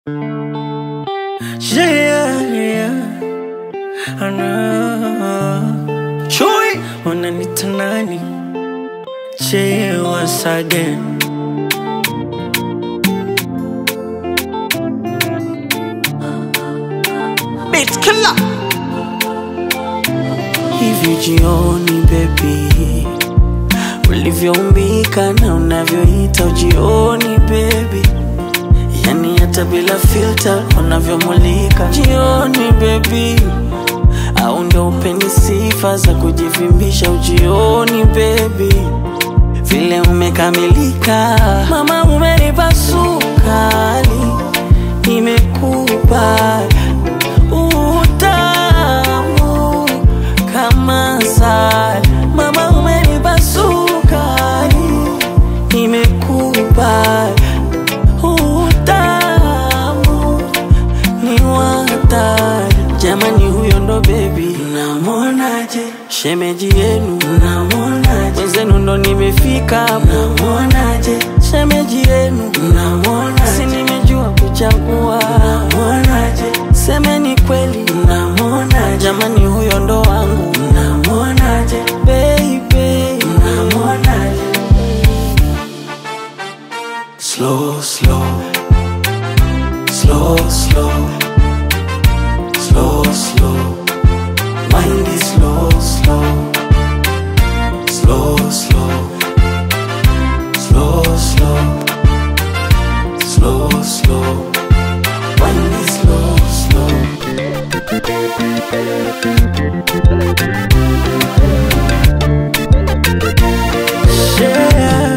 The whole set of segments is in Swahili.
Yeah, I know. Chui, unanita nani? Che once again. Beat killer. Hivi jioni baby, ulivyoumbika na unavyoita ujioni baby, yani hata bila filter unavyomulika jioni baby, au ndio upeni sifa za kujivimbisha ujioni baby, vile umekamilika mama, umenipa sukari, nimekupa utamu kama asali, mama, umenipa sukari, nimekupa utamu ni watari. Jamani, huyo ndo baby, namuonaje? Shemeji yenu, namuonaje? Wenzenu ndo nimefika, namuonaje? Shemeji yenu, namuonaje? Si nimejua kuchagua, namuonaje? Semeni kweli, namuonaje? Jamani, huyo ndo wangu, namuonaje? Baby, namuonaje? Slow, slow, slow, slow, slow, slow. Mind is slow, slow, slow, slow, slow, slow, slow, slow. Mind is slow, slow. Yeah.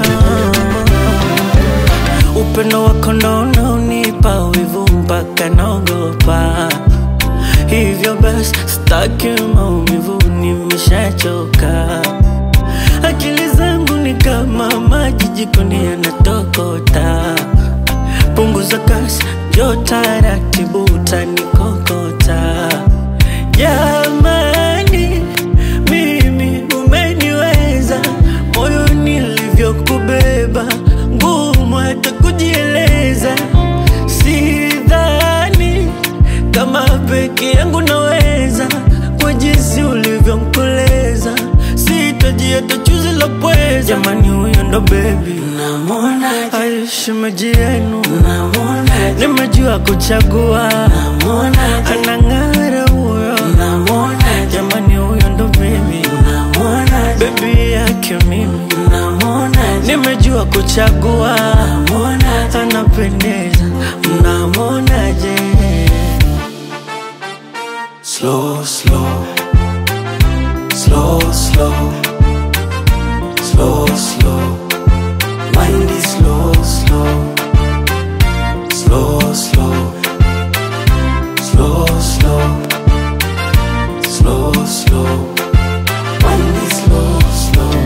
Upendo wako ndo unaonipa wivu mpaka naogopa. Hivyo basi sitaki maumivu, nimeshachoka. Akili zangu ni kama maji jikoni yanatokota. Punguza kasi, njoo taratibu utanikokota. Jamani, mimi umeniweza, moyo nilivyokubeba ngumu hata kujieleza. Sidhani kama peke yangu naweza, kwa jinsi ulivyonkoleza sitaji hata chuzi la pweza. Jamani, huyo ndo baby, namuonaje? Ay, shemeji yenu, namuonaje? Nimejua kuchagua, namuonaje? Anang'ara huyo, namuonaje? Jamani, huyo ndo baby, namuonaje? Baby yake mimi, namuonaje? Nimejua kuchagua, namuonaje? Anapendeza, namuonaje? Slow, slow, slow, slow, slow, slow. Mind is slow, slow, slow, slow, slow, slow, slow, slow. Mind is slow, slow.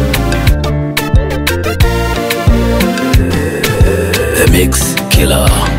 The Mix Killer.